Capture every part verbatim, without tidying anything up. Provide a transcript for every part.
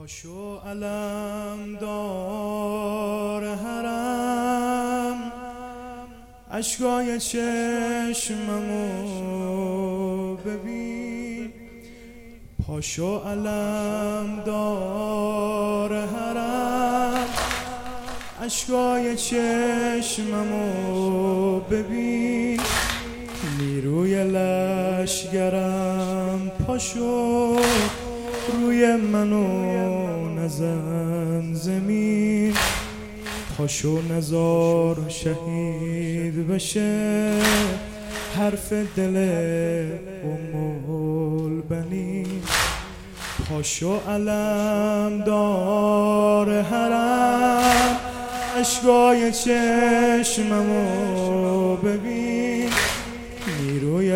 پاشو علم دار حرم، اشکای چشممو ببین. پاشو علم دار حرم، اشکای چشممو ببین. نیروی لشگرم پاشو، روی منو نزن زمین. پاشو نزار شهید بشه حرف دل ام البنین. پاشو علم دار حرم، اشکای چشممو ببین. نیروی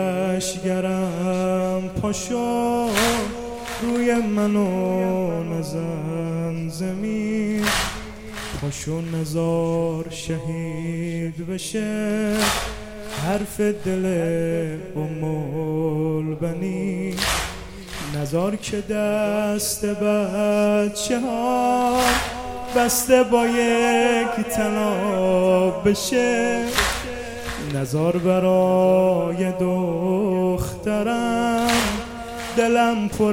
لشگرم پاشو، روی منو نزن زمین. پاشو نزار شهید بشه حرف دل ام البنین. نزار که دست بچه ها بسته با یک طناب بشه. نزار برای دخترم دلم پر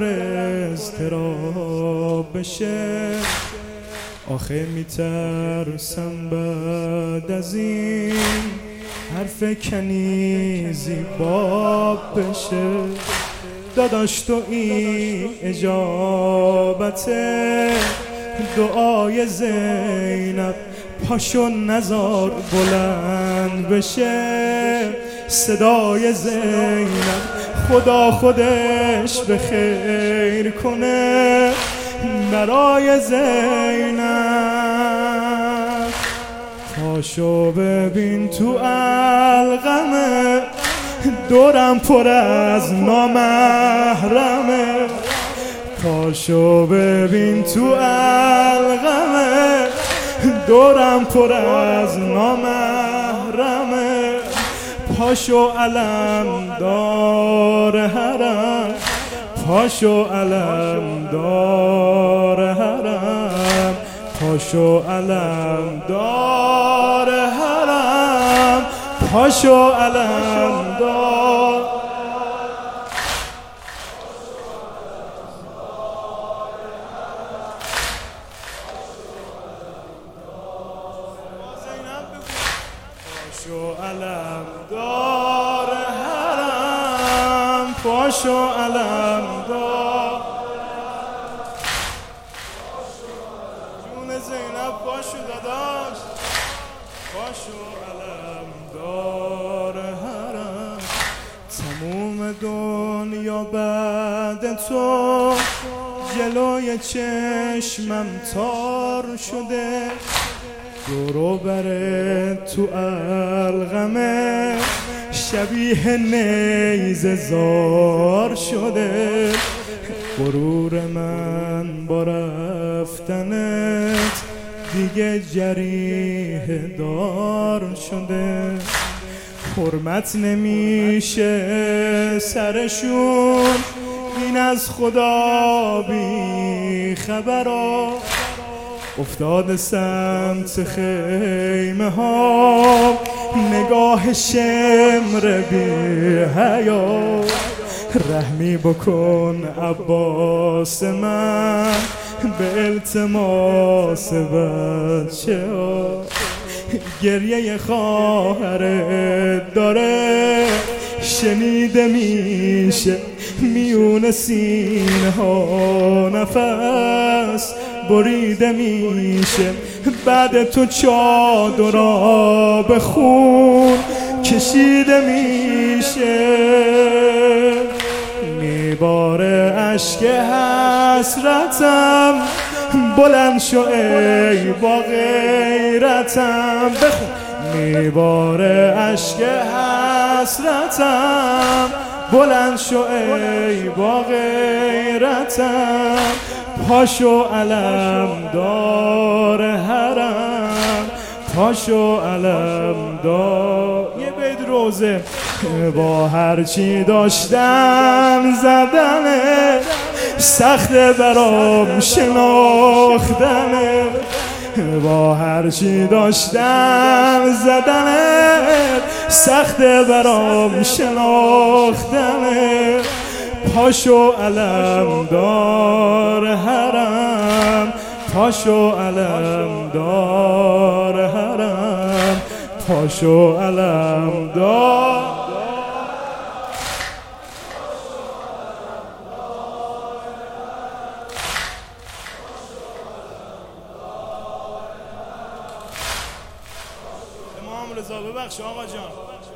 اضطراب بشه. آخه میترسم بعد از این حرف کنیزی باب بشه. داداش تو این اجابت دعای زینب، پاشو نزار بلند بشه صدای زینب. خدا خودش به خیر کنه برای زینب. پاشو ببین تو القمه دورم پر از نامحرمه. پاشو ببین تو القمه دورم پر از نامحرمه. پاشو علم دار حرم، پاشو علم دار حرم. پاشو علم دار حرم، پاشو علم دار. پاشو علم دار حرم، پاشو علم دار. جون زینب پاشو داداش، پاشو علم دار حرم. تموم دنیا بعد تو جلوی چشمم تار شده. دورو بره تو القمه شبیه نیزه زار شده. غرور من با رفتنت دیگه جریح دار شده. حرمت نمیشه سرشون این از خدا بی خبرا. افتاد سمت خیمه ها نگاه شمر بی حیا. رحمی بکن عباس من به التماس بچه ها. گریه خواهرت داره شنیده میشه میون سینه ها. نفس بریده میشه بعد تو چادرها به خون کشیده میشه. میباره اشک حسرتم بلند شو ای با غیرتم. بخون. میباره اشک حسرتم بلند شو ای با غیرتم. پاشو علم دار حرم، پاشو علم دار. یه بیت روزه با هرچی داشتم زدنه سخت برام شناختنت، با هرچی داشتم زدنت، سخت برام شناختنت. پاشو علم دار حرم، پاشو علم دار حرم، پاشو علم دار. امام رضا ببخش آقا جان.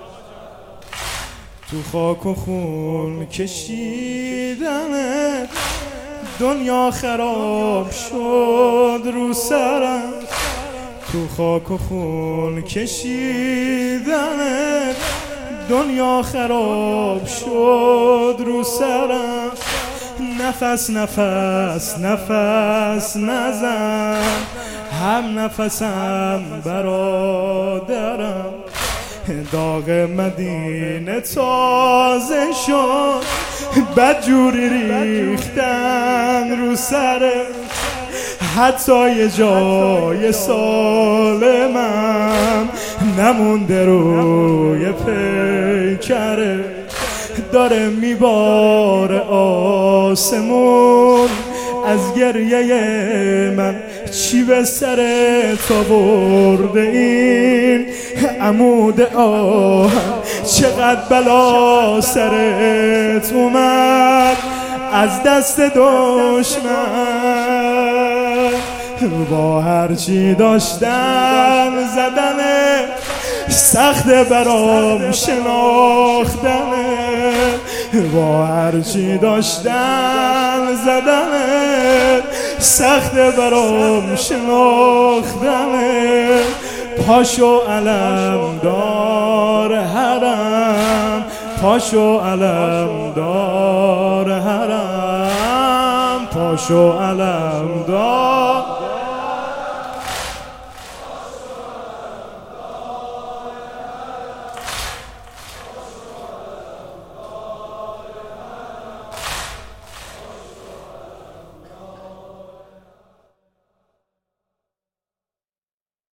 تو خاک و خون کشیدنت، دنیا خراب شد رو سرم. تو خاک و خون کشیدنت، دنیا خراب شد رو سرم. نفس نفس نفس نزن، هم نفسم برادرم. داغ مدینه تازه شد، بدجوری ریختن رو سر. حتی یه جای سالمم نمونده روی پیکره. داره میباره آسمون از گریه من، چی به سرت آورده این عمود آهن؟ چقدر بلا سرت اومد از دست دشمن. با هرچی داشتم زدنه، سخت برام شناختنه. با هرچی داشتم زدنه، سخت برام شناختنه. پاشو علم دار حرم، پاشو علم دار حرم، پاشو علم دار.